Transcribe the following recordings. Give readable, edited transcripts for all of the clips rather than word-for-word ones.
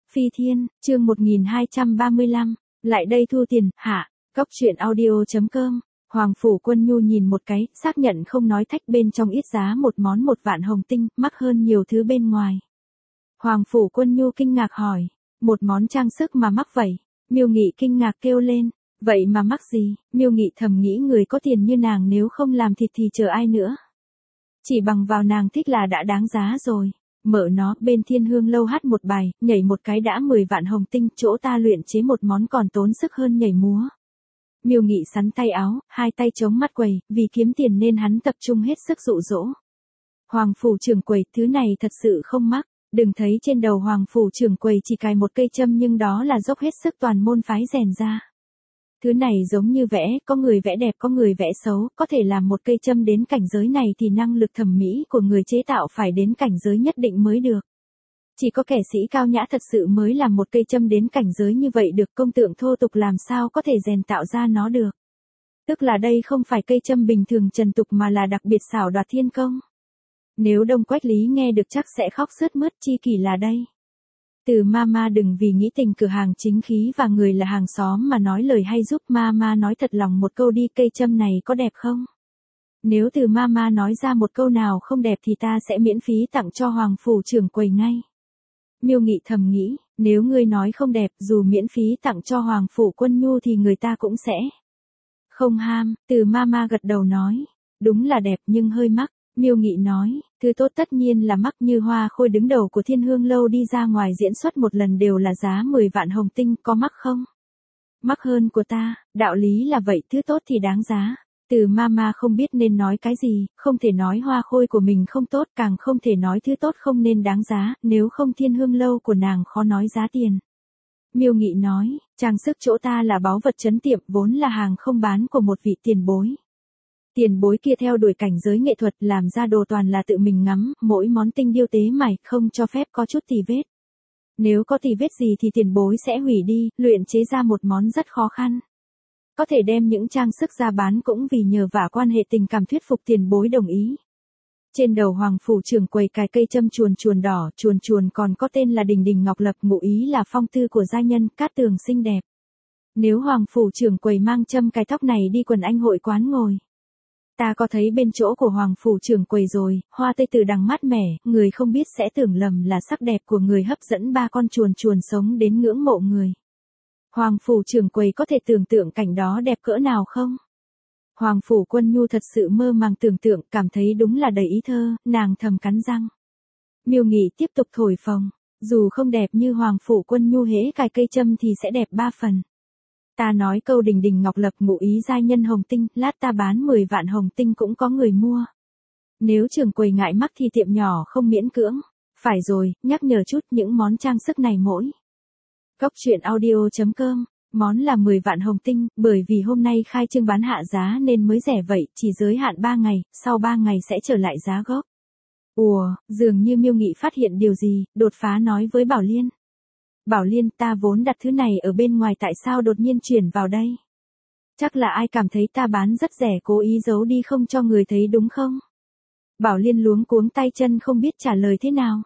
Phi Thiên, chương 1235, lại đây thu tiền, hạ, Cóc truyện audio.com. Hoàng Phủ Quân Nhu nhìn một cái, xác nhận không nói thách bên trong ít giá một món 1 vạn hồng tinh, mắc hơn nhiều thứ bên ngoài. Hoàng Phủ Quân Nhu kinh ngạc hỏi, một món trang sức mà mắc vậy? Miêu Nghị kinh ngạc kêu lên, vậy mà mắc gì? Miêu Nghị thầm nghĩ người có tiền như nàng nếu không làm thịt thì chờ ai nữa. Chỉ bằng vào nàng thích là đã đáng giá rồi. Mở nó, bên Thiên Hương Lâu hát một bài, nhảy một cái đã 10 vạn hồng tinh, chỗ ta luyện chế một món còn tốn sức hơn nhảy múa. Miêu Nghị sắn tay áo, hai tay chống mắt quầy, vì kiếm tiền nên hắn tập trung hết sức dụ dỗ. Hoàng Phủ trưởng quầy, thứ này thật sự không mắc, đừng thấy trên đầu Hoàng Phủ trưởng quầy chỉ cài một cây châm nhưng đó là dốc hết sức toàn môn phái rèn ra. Thứ này giống như vẽ, có người vẽ đẹp có người vẽ xấu, có thể làm một cây châm đến cảnh giới này thì năng lực thẩm mỹ của người chế tạo phải đến cảnh giới nhất định mới được. Chỉ có kẻ sĩ cao nhã thật sự mới làm một cây châm đến cảnh giới như vậy được, công tượng thô tục làm sao có thể rèn tạo ra nó được. Tức là đây không phải cây châm bình thường trần tục mà là đặc biệt xảo đoạt thiên công. Nếu Đông Quách Lý nghe được chắc sẽ khóc sướt mướt, chi kỷ là đây. Từ Mama đừng vì nghĩ tình cửa hàng chính khí và người là hàng xóm mà nói lời hay, giúp Mama nói thật lòng một câu đi, cây châm này có đẹp không? Nếu từ Mama nói ra một câu nào không đẹp thì ta sẽ miễn phí tặng cho Hoàng Phủ trưởng quầy ngay. Miêu Nghị thầm nghĩ, nếu ngươi nói không đẹp dù miễn phí tặng cho Hoàng Phủ Quân Nhu thì người ta cũng sẽ không ham. Từ Mama gật đầu nói, đúng là đẹp nhưng hơi mắc. Miêu Nghị nói, thứ tốt tất nhiên là mắc, như Hoa Khôi đứng đầu của Thiên Hương Lâu đi ra ngoài diễn xuất một lần đều là giá 10 vạn hồng tinh, có mắc không? Mắc hơn của ta, đạo lý là vậy, thứ tốt thì đáng giá. Từ Mama không biết nên nói cái gì, không thể nói Hoa Khôi của mình không tốt, càng không thể nói thứ tốt không nên đáng giá, nếu không Thiên Hương Lâu của nàng khó nói giá tiền. Miêu Nghị nói, trang sức chỗ ta là báu vật trấn tiệm, vốn là hàng không bán của một vị tiền bối. Tiền bối kia theo đuổi cảnh giới nghệ thuật, làm ra đồ toàn là tự mình ngắm, mỗi món tinh điêu tế mài, không cho phép có chút tì vết. Nếu có tì vết gì thì tiền bối sẽ hủy đi, luyện chế ra một món rất khó khăn. Có thể đem những trang sức ra bán cũng vì nhờ vả quan hệ tình cảm thuyết phục tiền bối đồng ý. Trên đầu Hoàng Phủ trưởng quầy cài cây châm chuồn chuồn đỏ, chuồn chuồn còn có tên là Đình Đình Ngọc Lập, ngụ ý là phong tư của gia nhân, cát tường xinh đẹp. Nếu Hoàng Phủ trưởng quầy mang châm cài tóc này đi quần anh hội quán ngồi. Ta có thấy bên chỗ của Hoàng Phủ trưởng quầy rồi, hoa tây từ đằng mát mẻ, người không biết sẽ tưởng lầm là sắc đẹp của người hấp dẫn ba con chuồn chuồn sống đến ngưỡng mộ người. Hoàng Phủ trưởng quầy có thể tưởng tượng cảnh đó đẹp cỡ nào không? Hoàng Phủ Quân Nhu thật sự mơ màng tưởng tượng, cảm thấy đúng là đầy ý thơ, nàng thầm cắn răng. Miêu Nghị tiếp tục thổi phồng, dù không đẹp như Hoàng Phủ Quân Nhu hễ cài cây châm thì sẽ đẹp 3 phần. Ta nói câu Đình Đình Ngọc Lập ngụ ý giai nhân hồng tinh, lát ta bán 10 vạn hồng tinh cũng có người mua. Nếu trưởng quầy ngại mắc thì tiệm nhỏ không miễn cưỡng. Phải rồi, nhắc nhở chút, những món trang sức này mỗi Cóc truyện audio.com, món là 10 vạn hồng tinh, bởi vì hôm nay khai trương bán hạ giá nên mới rẻ vậy, chỉ giới hạn 3 ngày, sau 3 ngày sẽ trở lại giá gốc. Ủa, dường như Miêu Nghị phát hiện điều gì, đột phá nói với Bảo Liên. Bảo Liên, ta vốn đặt thứ này ở bên ngoài, tại sao đột nhiên chuyển vào đây? Chắc là ai cảm thấy ta bán rất rẻ cố ý giấu đi không cho người thấy đúng không? Bảo Liên luống cuống tay chân không biết trả lời thế nào.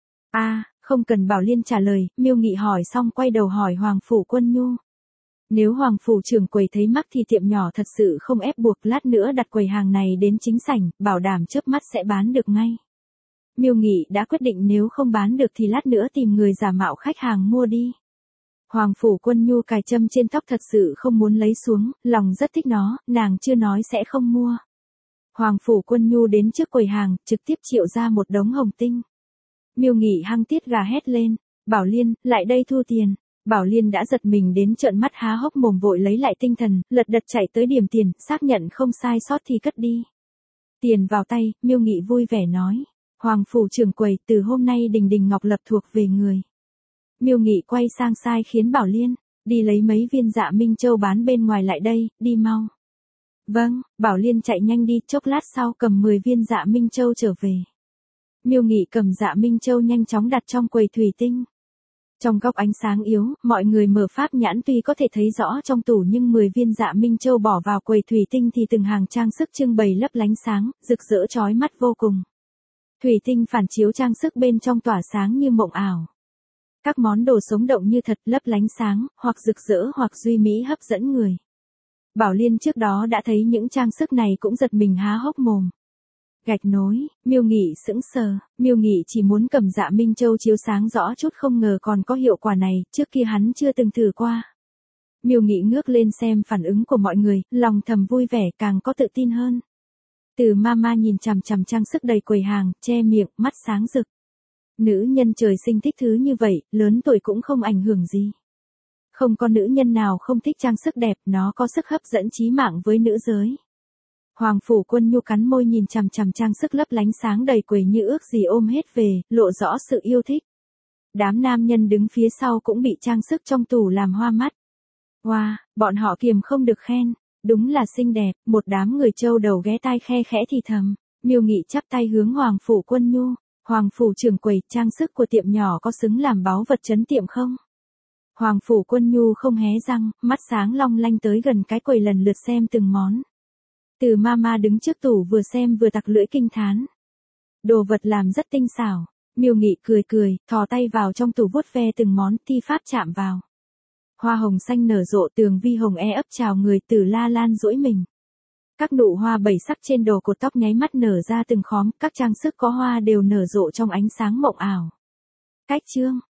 Không cần Bảo Liên trả lời, Miêu Nghị hỏi xong quay đầu hỏi Hoàng Phủ Quân Nhu. Nếu Hoàng Phủ trưởng quầy thấy mắc thì tiệm nhỏ thật sự không ép buộc, lát nữa đặt quầy hàng này đến chính sảnh, bảo đảm chớp mắt sẽ bán được ngay. Miêu Nghị đã quyết định nếu không bán được thì lát nữa tìm người giả mạo khách hàng mua đi. Hoàng Phủ Quân Nhu cài châm trên tóc thật sự không muốn lấy xuống, lòng rất thích nó, nàng chưa nói sẽ không mua. Hoàng Phủ Quân Nhu đến trước quầy hàng, trực tiếp triệu ra một đống hồng tinh. Miêu Nghị hăng tiết gà hét lên, Bảo Liên, lại đây thu tiền. Bảo Liên đã giật mình đến trợn mắt há hốc mồm, vội lấy lại tinh thần, lật đật chạy tới điểm tiền, xác nhận không sai sót thì cất đi. Tiền vào tay, Miêu Nghị vui vẻ nói, Hoàng Phủ trưởng quầy, từ hôm nay Đình Đình Ngọc Lập thuộc về người. Miêu Nghị quay sang sai khiến Bảo Liên, đi lấy mấy viên Dạ Minh Châu bán bên ngoài lại đây, đi mau. Vâng, Bảo Liên chạy nhanh đi, chốc lát sau cầm 10 viên Dạ Minh Châu trở về. Miêu Nghị cầm Dạ Minh Châu nhanh chóng đặt trong quầy thủy tinh. Trong góc ánh sáng yếu, mọi người mở pháp nhãn tuy có thể thấy rõ trong tủ nhưng 10 viên Dạ Minh Châu bỏ vào quầy thủy tinh thì từng hàng trang sức trưng bày lấp lánh sáng, rực rỡ chói mắt vô cùng. Thủy tinh phản chiếu trang sức bên trong tỏa sáng như mộng ảo. Các món đồ sống động như thật, lấp lánh sáng, hoặc rực rỡ hoặc duy mỹ hấp dẫn người. Bảo Liên trước đó đã thấy những trang sức này cũng giật mình há hốc mồm. Gạch nối, Miêu Nghị sững sờ, Miêu Nghị chỉ muốn cầm Dạ Minh Châu chiếu sáng rõ chút, không ngờ còn có hiệu quả này, trước kia hắn chưa từng thử qua. Miêu Nghị ngước lên xem phản ứng của mọi người, lòng thầm vui vẻ, càng có tự tin hơn. Từ Mama nhìn chằm chằm trang sức đầy quầy hàng, che miệng, mắt sáng rực. Nữ nhân trời sinh thích thứ như vậy, lớn tuổi cũng không ảnh hưởng gì. Không có nữ nhân nào không thích trang sức đẹp, nó có sức hấp dẫn chí mạng với nữ giới. Hoàng Phủ Quân Nhu cắn môi nhìn chằm chằm trang sức lấp lánh sáng đầy quầy như ước gì ôm hết về, lộ rõ sự yêu thích. Đám nam nhân đứng phía sau cũng bị trang sức trong tủ làm hoa mắt. Wow, bọn họ kiềm không được khen, đúng là xinh đẹp, một đám người châu đầu ghé tai khe khẽ thì thầm. Miêu Nghị chắp tay hướng Hoàng Phủ Quân Nhu, Hoàng Phủ trưởng quầy, trang sức của tiệm nhỏ có xứng làm báu vật trấn tiệm không? Hoàng Phủ Quân Nhu không hé răng, mắt sáng long lanh tới gần cái quầy lần lượt xem từng món. Từ Mama đứng trước tủ vừa xem vừa tặc lưỡi kinh thán. Đồ vật làm rất tinh xảo. Miêu Nghị cười cười, thò tay vào trong tủ vuốt ve từng món, thi pháp chạm vào. Hoa hồng xanh nở rộ, tường vi hồng ấp chào người, Tử La Lan duỗi mình. Các nụ hoa bảy sắc trên đầu cột tóc nháy mắt nở ra từng khóm, các trang sức có hoa đều nở rộ trong ánh sáng mộng ảo. Cách chương